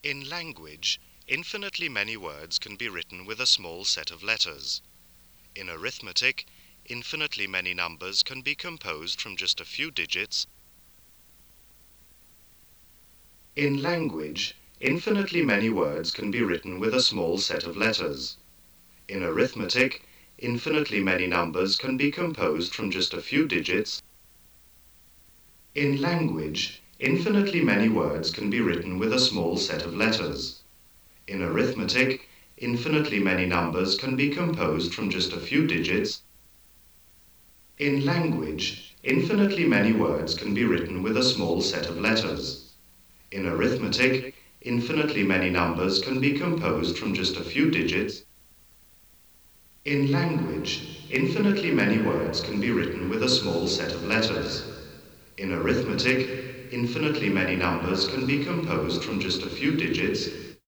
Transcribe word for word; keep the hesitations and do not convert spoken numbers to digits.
In language, infinitely many words can be written with a small set of letters. In arithmetic, infinitely many numbers can be composed from just a few digits. In language, infinitely many words can be written with a small set of letters. In arithmetic, infinitely many numbers can be composed from just a few digits. In language, infinitely many words can be written with a small set of letters. In arithmetic, infinitely many numbers can be composed from just a few digits. In language, infinitely many words can be written with a small set of letters. In arithmetic, infinitely many numbers can be composed from just a few digits. In language, infinitely many words can be written with a small set of letters. In arithmetic, infinitely many numbers can be composed from just a few digits.